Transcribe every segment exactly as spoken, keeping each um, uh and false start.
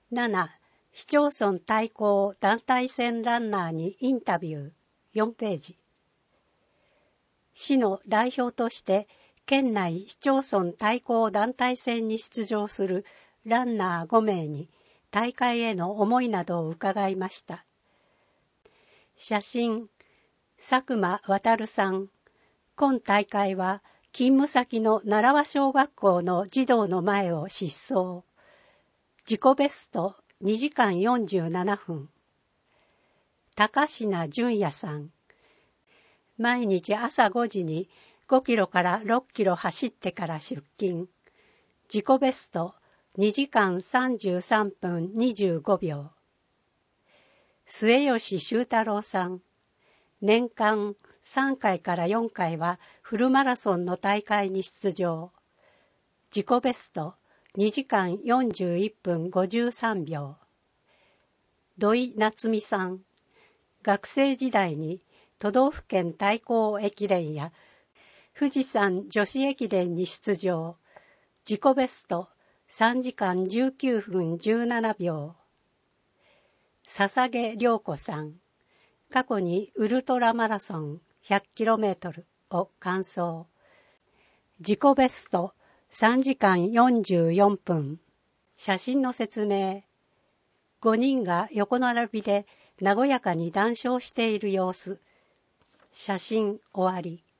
なな. 市町村対抗団体戦ランナーにインタビューよんページ。市の代表として県内市町村対抗団体戦に出場するランナーごめいに大会への思いなどを伺いました。写真、佐久間航さん。今大会は勤務先の奈良和小学校の児童の前を疾走。自己ベストにじかんよんじゅうななふん。高階純也さん。毎日朝ごじにごキロからろっキロ走ってから出勤。自己ベストにじかんさんじゅうさんぷんにじゅうごびょう。末吉修太郎さん。年間さんかいからよんかいはフルマラソンの大会に出場。自己ベストにじかんよんじゅういっぷんごじゅうさんびょう。土井夏美さん。学生時代に都道府県対抗駅伝や富士山女子駅伝に出場。自己ベストさんじかんじゅうきゅうふんじゅうななびょう。笹毛涼子さん。過去にウルトラマラソンひゃくキロメートルを完走。自己ベストさんじかんよんじゅうよんぷん。写真の説明。ごにんが横並びで和やかに談笑している様子。写真終わり。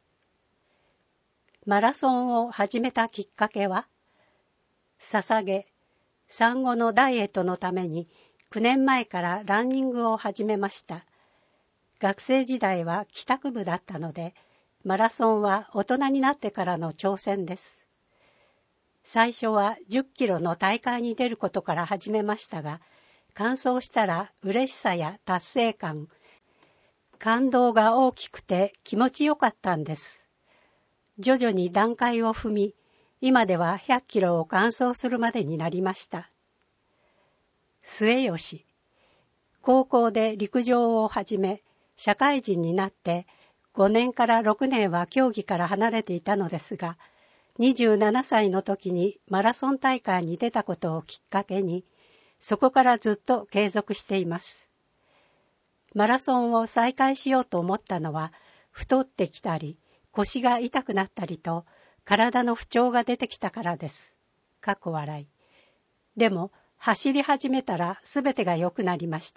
マラソンを始めたきっかけは、捧げ、産後のダイエットのためにきゅうねんまえからランニングを始めました。学生時代は帰宅部だったので、マラソンは大人になってからの挑戦です。最初はじゅっキロの大会に出ることから始めましたが、完走したら嬉しさや達成感、感動が大きくて気持ちよかったんです。徐々に段階を踏み、今ではひゃっキロを完走するまでになりました。末吉。高校で陸上を始め、社会人になってごねんからろくねんは競技から離れていたのですが、にじゅうななさいの時にマラソン大会に出たことをきっかけに、そこからずっと継続しています。マラソンを再開しようと思ったのは、太ってきたり、腰が痛くなったりと、体の不調が出てきたからです。かっこ笑い。でも、走り始めたらすべてが良くなりました。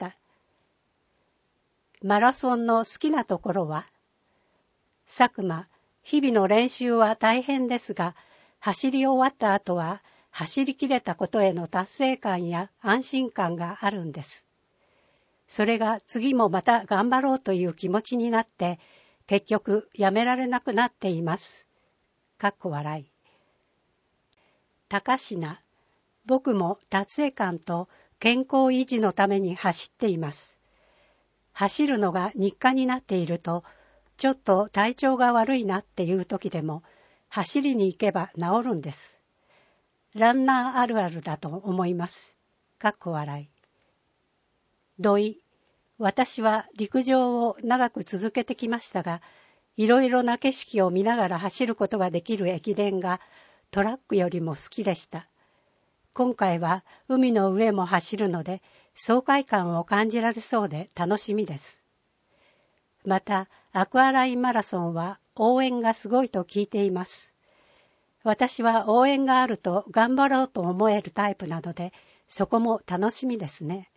マラソンの好きなところは、佐久間、日々の練習は大変ですが、走り終わった後は、走り切れたことへの達成感や安心感があるんです。それが次もまた頑張ろうという気持ちになって、結局やめられなくなっています。かっこ笑い。高階、僕も達成感と健康維持のために走っています。走るのが日課になっていると、ちょっと体調が悪いなっていう時でも、走りに行けば治るんです。ランナーあるあるだと思います。かっこ笑い。土井。私は陸上を長く続けてきましたが、いろいろな景色を見ながら走ることができる駅伝がトラックよりも好きでした。今回は海の上も走るので、爽快感を感じられそうで楽しみです。また、アクアラインマラソンは応援がすごいと聞いています。私は応援があると頑張ろうと思えるタイプなので、そこも楽しみですね。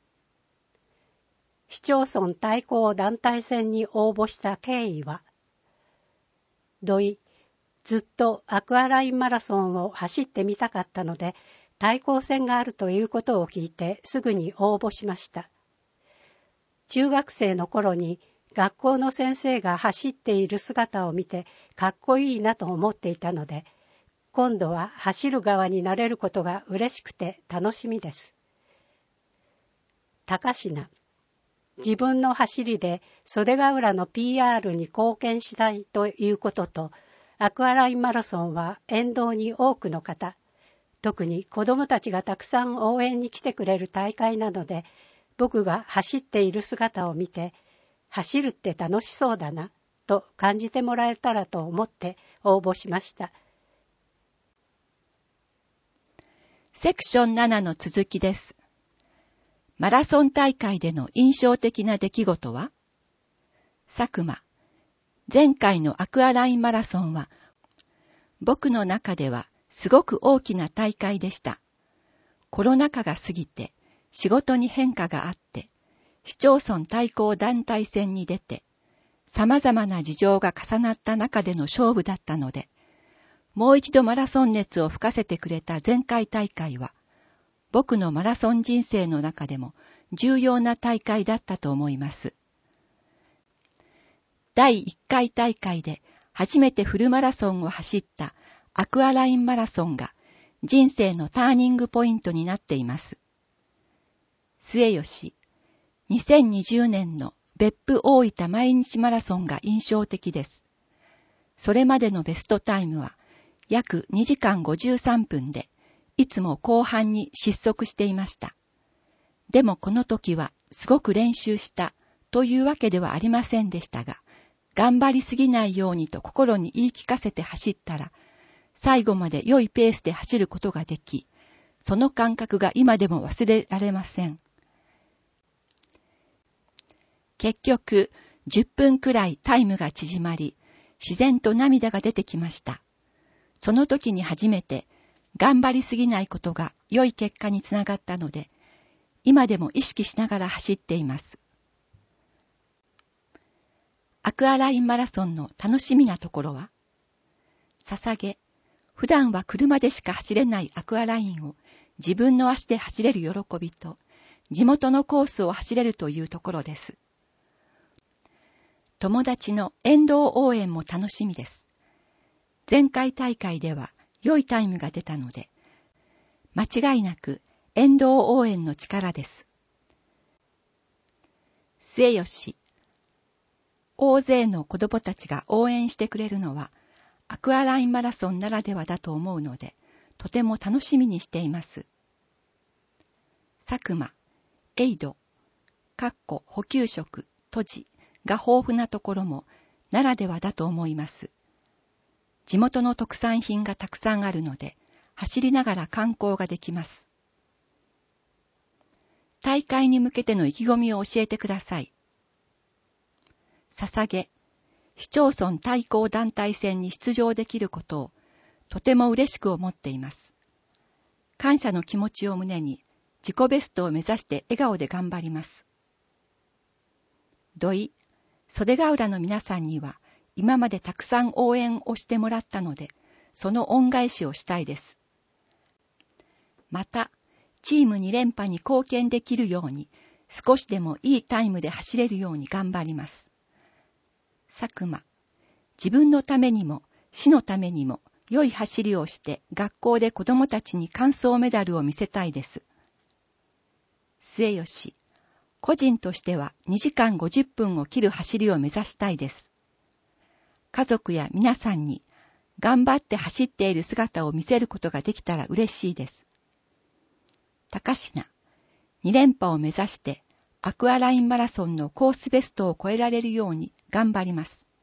市町村対抗団体戦に応募した経緯は、土井、ずっとアクアラインマラソンを走ってみたかったので、対抗戦があるということを聞いてすぐに応募しました。中学生の頃に学校の先生が走っている姿を見てかっこいいなと思っていたので、今度は走る側になれることが嬉しくて楽しみです。高階、自分の走りで袖ヶ浦の ピーアール に貢献したいということと、アクアラインマラソンは沿道に多くの方、特に子どもたちがたくさん応援に来てくれる大会なので、僕が走っている姿を見て、走るって楽しそうだなと感じてもらえたらと思って応募しました。 セクションななの続きです。マラソン大会での印象的な出来事は？佐久間。前回のアクアラインマラソンは、僕の中ではすごく大きな大会でした。コロナ禍が過ぎて、仕事に変化があって、市町村対抗団体戦に出て、様々な事情が重なった中での勝負だったので、もう一度マラソン熱を吹かせてくれた前回大会は、僕のマラソン人生の中でも重要な大会だったと思います。だいいっかい大会で初めてフルマラソンを走ったアクアラインマラソンが人生のターニングポイントになっています。末吉、にせんにじゅうねんの別府大分毎日マラソンが印象的です。それまでのベストタイムは約にじかんごじゅうさんぷんで、いつも後半に失速していました。でもこの時はすごく練習したというわけではありませんでしたが、頑張りすぎないようにと心に言い聞かせて走ったら、最後まで良いペースで走ることができ、その感覚が今でも忘れられません。結局、じゅっぷんくらいタイムが縮まり、自然と涙が出てきました。その時に初めて、頑張りすぎないことが良い結果につながったので、今でも意識しながら走っています。アクアラインマラソンの楽しみなところは？捧げ、普段は車でしか走れないアクアラインを自分の足で走れる喜びと、地元のコースを走れるというところです。友達の沿道応援も楽しみです。前回大会では良いタイムが出たので、間違いなく沿道応援の力です。末吉。大勢の子供たちが応援してくれるのは、アクアラインマラソンならではだと思うので、とても楽しみにしています。佐久間、エイド、かっこ補給食、閉じが豊富なところもならではだと思います。地元の特産品がたくさんあるので、走りながら観光ができます。大会に向けての意気込みを教えてください。捧げ、市町村対抗団体戦に出場できることをとても嬉しく思っています。感謝の気持ちを胸に自己ベストを目指して笑顔で頑張ります。土井、袖ヶ浦の皆さんには今までたくさん応援をしてもらったので、その恩返しをしたいです。また、チームに連覇に貢献できるように、少しでもいいタイムで走れるように頑張ります。佐久間、自分のためにも、市のためにも、良い走りをして学校で子どもたちに完走メダルを見せたいです。末吉、個人としてはにじかんごじゅっぷんを切る走りを目指したいです。家族や皆さんに頑張って走っている姿を見せることができたら嬉しいです。高階、に連覇を目指してアクアラインマラソンのコースベストを超えられるように頑張ります。